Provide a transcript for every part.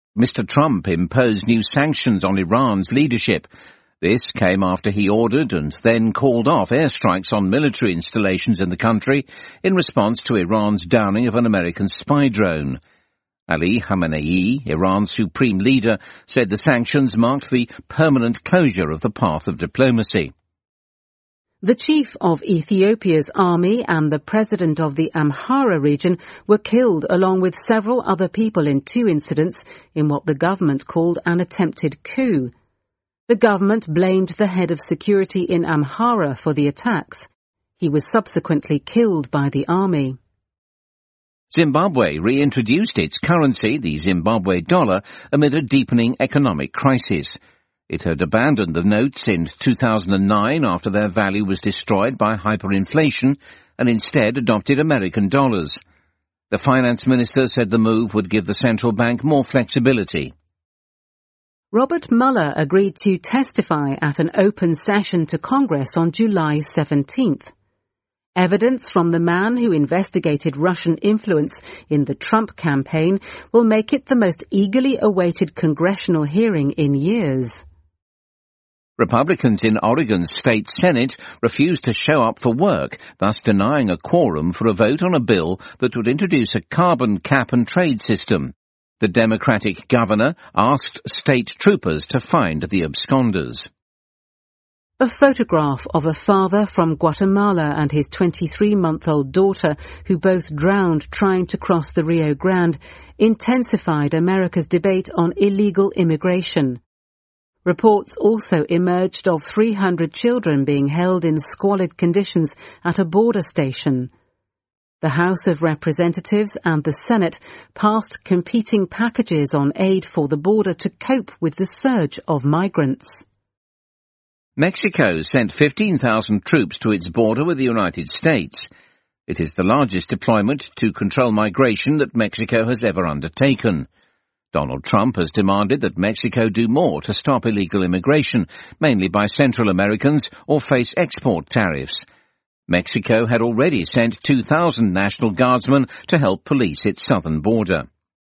Mr. Trump imposed new sanctions on Iran's leadership. This came after he ordered and then called off airstrikes on military installations in the country in response to Iran's downing of an American spy drone. Ali Khamenei, Iran's supreme leader, said the sanctions marked the permanent closure of the path of diplomacy. The chief of Ethiopia's army and the president of the Amhara region were killed along with several other people in two incidents in what the government called an attempted coup. The government blamed the head of security in Amhara for the attacks. He was subsequently killed by the army. Zimbabwe reintroduced its currency, the Zimbabwe dollar, amid a deepening economic crisis. It had abandoned the notes in 2009 after their value was destroyed by hyperinflation and instead adopted American dollars. The finance minister said the move would give the central bank more flexibility. Robert Mueller agreed to testify at an open session to Congress on July 17th. Evidence from the man who investigated Russian influence in the Trump campaign will make it the most eagerly awaited congressional hearing in years. Republicans in Oregon's state Senate refused to show up for work, thus denying a quorum for a vote on a bill that would introduce a carbon cap-and-trade system. The Democratic governor asked state troopers to find the absconders. A photograph of a father from Guatemala and his 23-month-old daughter, who both drowned trying to cross the Rio Grande, intensified America's debate on illegal immigration. Reports also emerged of 300 children being held in squalid conditions at a border station. The House of Representatives and the Senate passed competing packages on aid for the border to cope with the surge of migrants. Mexico sent 15,000 troops to its border with the United States. It is the largest deployment to control migration that Mexico has ever undertaken. Donald Trump has demanded that Mexico do more to stop illegal immigration, mainly by Central Americans, or face export tariffs. Mexico had already sent 2,000 National Guardsmen to help police its southern border.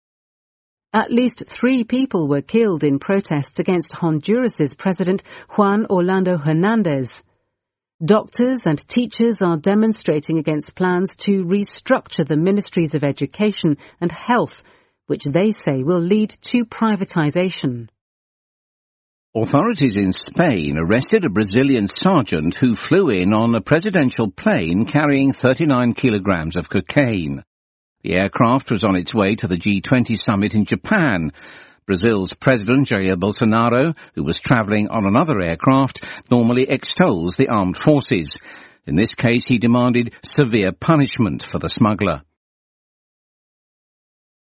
At least 3 people were killed in protests against Honduras's President Juan Orlando Hernandez. Doctors and teachers are demonstrating against plans to restructure the ministries of education and health, which they say will lead to privatization. Authorities in Spain arrested a Brazilian sergeant who flew in on a presidential plane carrying 39 kilograms of cocaine. The aircraft was on its way to the G20 summit in Japan. Brazil's President Jair Bolsonaro, who was travelling on another aircraft, normally extols the armed forces. In this case, he demanded severe punishment for the smuggler.